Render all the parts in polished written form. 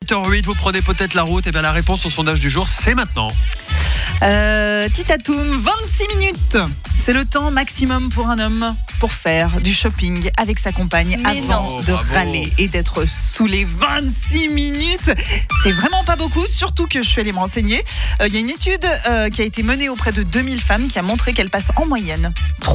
8h08, vous prenez peut-être la route. Et bien la réponse au sondage du jour, c'est maintenant. Titatoum, 26 minutes. C'est le temps maximum pour un homme pour faire du shopping avec sa compagne avant de râler et d'être saoulé. 26 minutes, c'est vraiment pas beaucoup, surtout que je suis allée me renseigner. Il y a une étude qui a été menée auprès de 2000 femmes qui a montré qu'elles passent en moyenne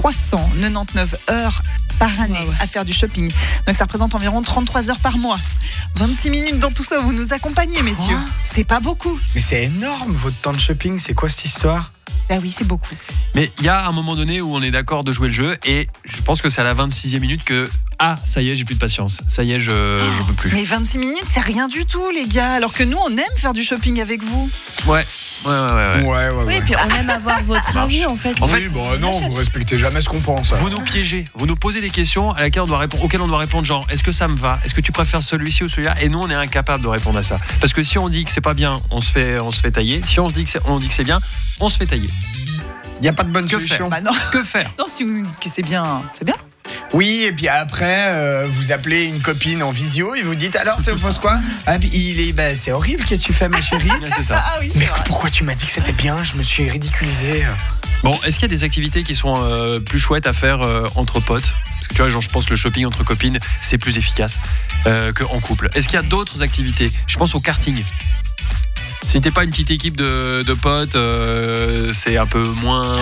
399 heures par année à faire du shopping. Donc ça représente environ 33 heures par mois. 26 minutes dans tout ça, vous nous accompagnez, messieurs. C'est pas beaucoup. Mais c'est énorme, votre temps de shopping. C'est quoi cette histoire ? Bah oui, c'est beaucoup. Mais il y a un moment donné où on est d'accord de jouer le jeu. Et je pense que c'est à la 26e minute que... Ah, ça y est, j'ai plus de patience. Ça y est, je peux plus. Mais 26 minutes, c'est rien du tout, les gars. Alors que nous, on aime faire du shopping avec vous. Ouais. Oui, et puis on aime avoir votre avis, en fait. Oui, non, vous respectez jamais ce qu'on pense. Vous nous piégez, vous nous posez des questions auxquelles on doit répondre, genre, est-ce que ça me va ? Est-ce que tu préfères celui-ci ou celui-là ? Et nous, on est incapable de répondre à ça. Parce que si on dit que c'est pas bien, on se fait tailler. Si on dit que c'est bien, on se fait tailler. Il n'y a pas de bonne solution. Bah non. Que faire ? Non, si vous nous dites que c'est bien, c'est bien. Oui, et puis après, vous appelez une copine en visio et vous dites alors, tu penses quoi ? Ah, puis c'est horrible, qu'est-ce que tu fais, ma chérie ? C'est ça. Ah oui, Mais pourquoi tu m'as dit que c'était bien ? Je me suis ridiculisé. Bon, est-ce qu'il y a des activités qui sont plus chouettes à faire entre potes ? Parce que tu vois, genre, je pense que le shopping entre copines, c'est plus efficace qu'en couple. Est-ce qu'il y a d'autres activités ? Je pense au karting. Si t'es pas une petite équipe de potes, c'est un peu moins...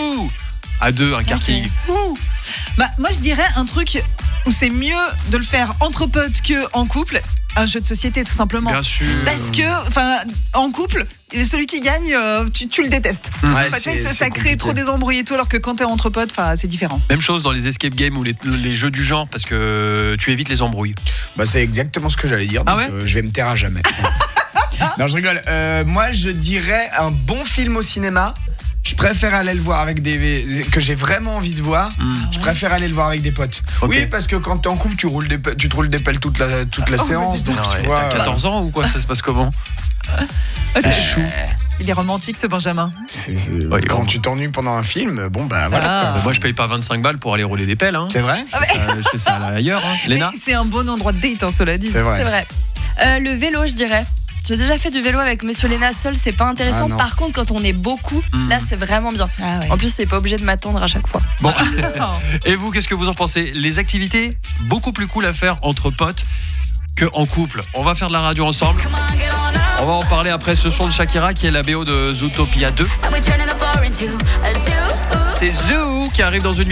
À deux, un karting. Okay. Bah, moi, je dirais un truc où c'est mieux de le faire entre potes qu'en couple. Un jeu de société, tout simplement. Bien sûr. Parce que, en couple, celui qui gagne, tu le détestes. Ouais, ça crée trop des embrouilles et tout, alors que quand t'es entre potes, c'est différent. Même chose dans les escape games ou les jeux du genre, parce que tu évites les embrouilles. Bah, c'est exactement ce que j'allais dire, donc je vais me taire à jamais. Non, je rigole. Moi, je dirais un bon film au cinéma. Je préfère aller le voir avec que j'ai vraiment envie de voir. Je préfère aller le voir avec des potes. Okay. Oui, parce que quand t'es en couple, tu te roules des pelles toute la séance. Donc, tu vois, t'as 14 ans ou quoi ? Ça se passe comment ? C'est chou. Il est romantique, ce Benjamin. Quand tu t'ennuies pendant un film, voilà. Moi, je paye pas 25 balles pour aller rouler des pelles. Hein. C'est vrai ? Je fais ça ailleurs. Hein. Léna ? C'est un bon endroit de date, cela dit. C'est vrai. Le vélo, je dirais. J'ai déjà fait du vélo avec Monsieur Léna seul, c'est pas intéressant. Par contre, quand on est beaucoup, là, c'est vraiment bien. En plus, c'est pas obligé de m'attendre à chaque fois. Bon. Et vous, qu'est-ce que vous en pensez ? Les activités beaucoup plus cool à faire entre potes qu'en couple. On va faire de la radio ensemble. On va en parler après ce son de Shakira qui est la BO de Zootopia 2. C'est Zoo qui arrive dans une